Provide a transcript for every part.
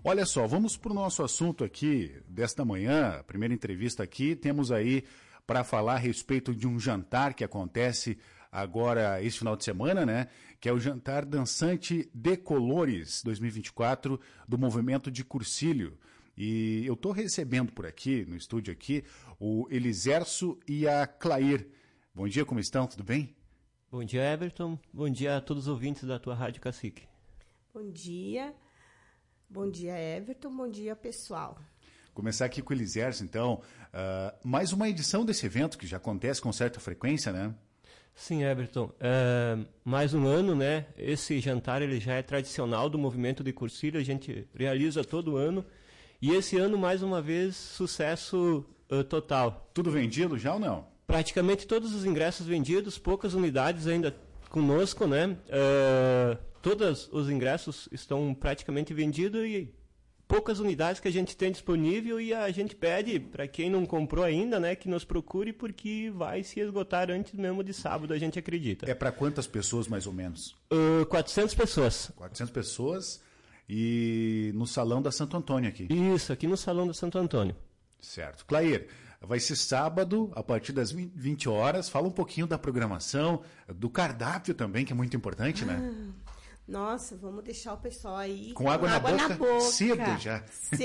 Olha só, vamos para o nosso assunto aqui desta manhã, a primeira entrevista aqui, temos aí para falar a respeito de um jantar que acontece agora esse final de semana, né? Que é o Jantar Dançante de Colores 2024 do Movimento de Cursilho. E eu estou recebendo por aqui, no estúdio aqui, o Elisércio e a Clair. Bom dia, como estão? Tudo bem? Bom dia, Everton. Bom dia a todos os ouvintes da tua Rádio Cacique. Bom dia. Bom dia, Everton. Bom dia, pessoal. Começar aqui com o Elisércio, então. Mais uma edição desse evento, que já acontece com certa frequência, né? Sim, Everton. Mais um ano, né? Esse jantar ele já é tradicional do Movimento de Cursilho, a gente realiza todo ano. E esse ano, mais uma vez, sucesso total. Tudo vendido já ou não? Praticamente todos os ingressos vendidos, poucas unidades ainda conosco, né? Todos os ingressos estão praticamente vendidos e poucas unidades que a gente tem disponível, e a gente pede para quem não comprou ainda, né, que nos procure, porque vai se esgotar antes mesmo de sábado, a gente acredita. É para quantas pessoas mais ou menos? 400 pessoas. 400 pessoas e no Salão da Santo Antônio aqui. Isso, aqui no Salão da Santo Antônio. Certo. Clair, vai ser sábado, a partir das 20 horas. Fala um pouquinho da programação, do cardápio também, que é muito importante, né? Nossa, vamos deixar o pessoal aí com água na boca. Cedo já.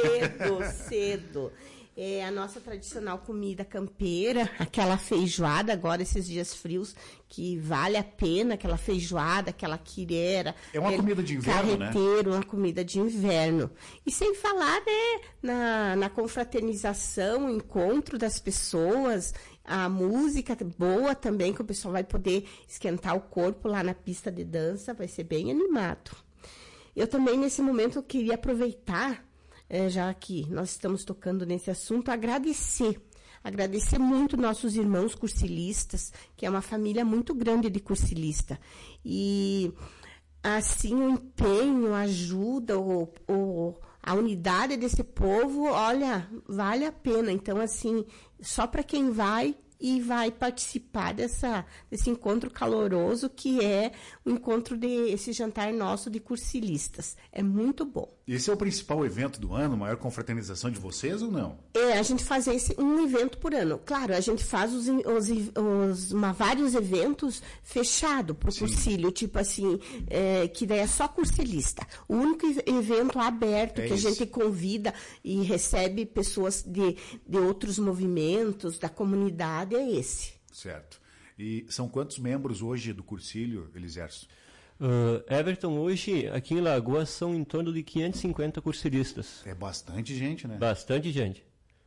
Cedo. É a nossa tradicional comida campeira, aquela feijoada agora, esses dias frios, que vale a pena, aquela feijoada, aquela quirera. É uma comida de inverno, carreteiro, né? Uma comida de inverno. E sem falar, né, na confraternização, o encontro das pessoas, a música boa também, que o pessoal vai poder esquentar o corpo lá na pista de dança, vai ser bem animado. Eu também, nesse momento, eu queria aproveitar, já que nós estamos tocando nesse assunto, agradecer muito nossos irmãos cursilistas, que é uma família muito grande de cursilista. E, assim, o empenho, a ajuda, a unidade desse povo, olha, vale a pena. Então, assim, só para quem vai participar desse encontro caloroso, que é o encontro desse jantar nosso de cursilistas. É muito bom. Esse é o principal evento do ano, maior confraternização de vocês ou não? A gente faz um evento por ano. Claro, a gente faz vários eventos fechados para o cursilho, tipo assim, que daí é só cursilista. O único evento aberto que a gente convida e recebe pessoas de outros movimentos, da comunidade, é esse. Certo. E são quantos membros hoje do cursilho, Elisércio? Everton, hoje aqui em Lagoas são em torno de 550 cursilistas. É bastante gente, né? Bastante gente.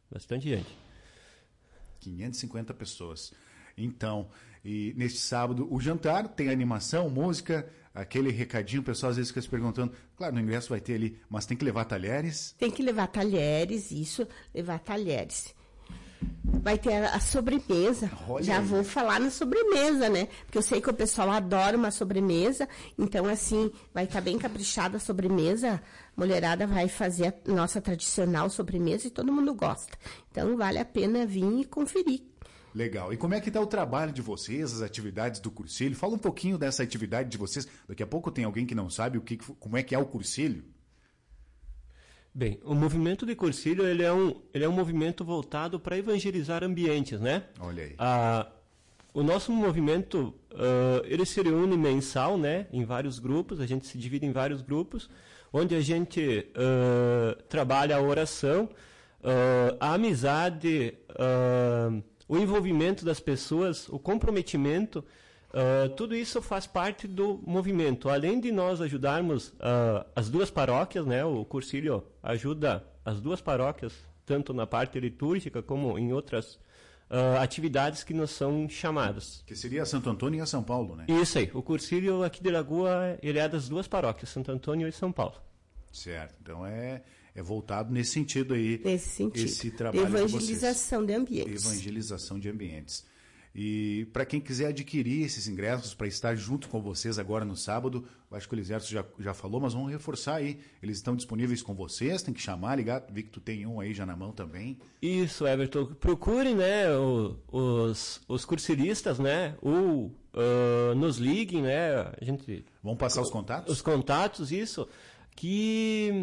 550 pessoas. Então, e neste sábado, o jantar tem animação, música, aquele recadinho, o pessoal às vezes fica se perguntando, claro, no ingresso vai ter ali, mas tem que levar talheres? Tem que levar talheres, levar talheres. Vai ter a sobremesa. Olha já aí. Vou falar na sobremesa, né? Porque eu sei que o pessoal adora uma sobremesa. Então, assim, vai estar bem caprichada a sobremesa. A mulherada vai fazer a nossa tradicional sobremesa e todo mundo gosta. Então, vale a pena vir e conferir. Legal. E como é que está o trabalho de vocês, as atividades do cursilho? Fala um pouquinho dessa atividade de vocês. Daqui a pouco tem alguém que não sabe como é que é o cursilho. Bem, o movimento de cursilho ele é um movimento voltado para evangelizar ambientes, né? Olha aí. O nosso movimento ele se reúne mensal, né? Em vários grupos, a gente se divide em vários grupos, onde a gente trabalha a oração, a amizade, o envolvimento das pessoas, o comprometimento. Tudo isso faz parte do movimento. Além de nós ajudarmos as duas paróquias, né, o cursilho ajuda as duas paróquias, tanto na parte litúrgica como em outras atividades que nos são chamadas. Que seria Santo Antônio e a São Paulo, né? Isso aí. O cursilho aqui de Lagoa, ele é das duas paróquias, Santo Antônio e São Paulo. Certo. Então é voltado nesse sentido aí. Nesse sentido. Esse trabalho de evangelização de ambientes. Evangelização de ambientes. E para quem quiser adquirir esses ingressos para estar junto com vocês agora no sábado, eu acho que o Elisércio já falou, mas vamos reforçar aí. Eles estão disponíveis com vocês, tem que chamar, ligar. Vi que tu tem um aí já na mão também. Isso, Everton. Procure, né, os cursilistas, né, ou nos liguem, né, a gente... Vamos passar os contatos? Os contatos, isso, que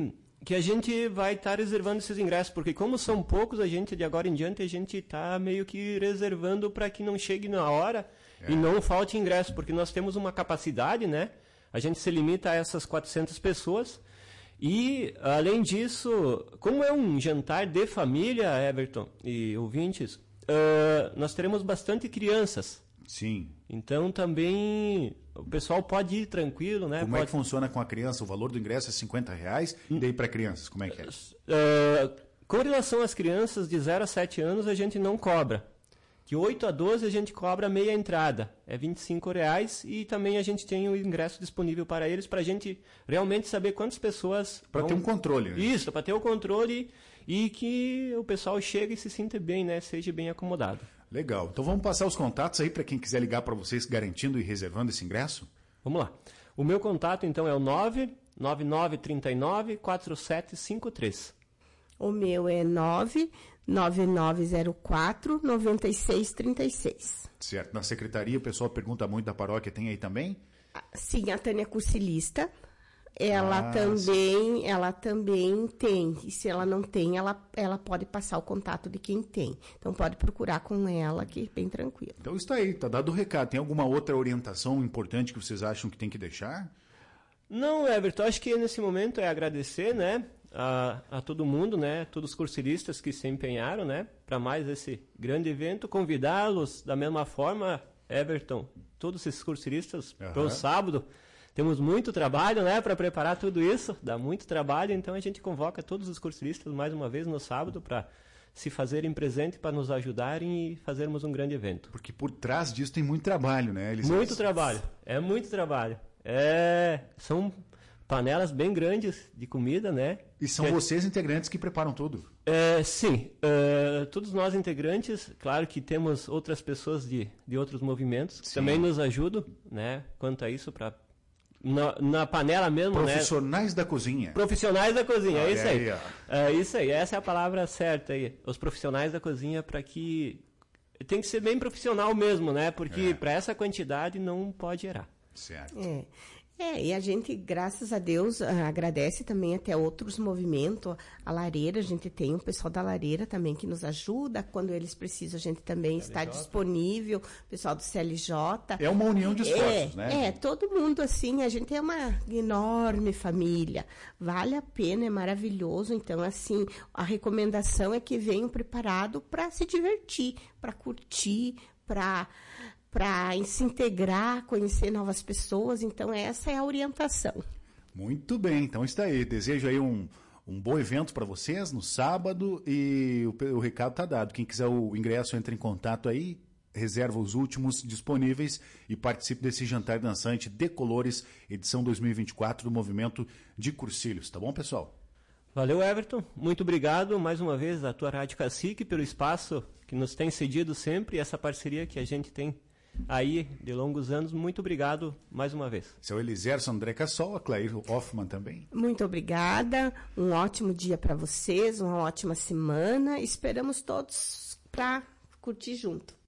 que a gente vai estar reservando esses ingressos, porque como são poucos, a gente, de agora em diante, a gente está meio que reservando para que não chegue na hora e não falte ingresso, porque nós temos uma capacidade, né? A gente se limita a essas 400 pessoas. E, além disso, como é um jantar de família, Everton e ouvintes, nós teremos bastante crianças. Sim. Então, também, o pessoal pode ir tranquilo, né? Como é que funciona com a criança? O valor do ingresso é R$50, e daí para crianças, como é que é? Com relação às crianças de 0 a 7 anos, a gente não cobra. De 8 a 12 a gente cobra meia entrada, é R$25, e também a gente tem o ingresso disponível para eles, para a gente realmente saber quantas pessoas... Para ter um controle. Né? Isso, para ter o controle e que o pessoal chegue e se sinta bem, né? Seja bem acomodado. Legal. Então vamos passar os contatos aí para quem quiser ligar para vocês garantindo e reservando esse ingresso? Vamos lá. O meu contato, então, é o 99939-4753. O meu é 99904-9636. Certo. Na secretaria, o pessoal pergunta muito da paróquia, tem aí também? Sim, a Tânia Cursilista. Ela também tem. E se ela não tem, ela pode passar o contato de quem tem. Então pode procurar com ela, que é bem tranquilo. Então está aí, está dado o recado. Tem alguma outra orientação importante que vocês acham que tem que deixar? Não, Everton, acho que nesse momento é agradecer, né? A todo mundo, né? Todos os cursilistas que se empenharam, né? Para mais esse grande evento, convidá-los da mesma forma, Everton, todos esses cursilistas para o sábado. Temos muito trabalho, né, para preparar tudo isso, dá muito trabalho, então a gente convoca todos os cursilistas mais uma vez no sábado para se fazerem presente, para nos ajudarem e fazermos um grande evento. Porque por trás disso tem muito trabalho, né? Muito trabalho, é muito trabalho. São panelas bem grandes de comida, né? E são vocês integrantes que preparam tudo? Sim, todos nós integrantes, claro que temos outras pessoas de outros movimentos que também nos ajudam, né, quanto a isso, para na panela mesmo, Profissionais da cozinha. Profissionais da cozinha, é isso aí. É isso aí, essa é a palavra certa aí. Os profissionais da cozinha, para que... Tem que ser bem profissional mesmo, né? Porque para essa quantidade não pode errar. Certo. E a gente, graças a Deus, agradece também até outros movimentos. A Lareira, a gente tem um pessoal da Lareira também que nos ajuda. Quando eles precisam, a gente também está disponível. O pessoal do CLJ. É uma união de esforços, né? Todo mundo assim, a gente é uma enorme família. Vale a pena, é maravilhoso. Então, assim, a recomendação é que venham preparados para se divertir, para curtir, para se integrar, conhecer novas pessoas. Então, essa é a orientação. Muito bem, então está aí. Desejo aí um bom evento para vocês no sábado e o recado está dado. Quem quiser o ingresso, entre em contato aí, reserva os últimos disponíveis e participe desse jantar dançante de Colores, edição 2024 do Movimento de Cursilhos. Tá bom, pessoal? Valeu, Everton. Muito obrigado mais uma vez à tua Rádio Cacique pelo espaço que nos tem cedido sempre, essa parceria que a gente tem aí de longos anos. Muito obrigado mais uma vez. Seu Elisércio André Cassol, a Clair Hoffmann também. Muito obrigada, um ótimo dia para vocês, uma ótima semana. Esperamos todos para curtir junto.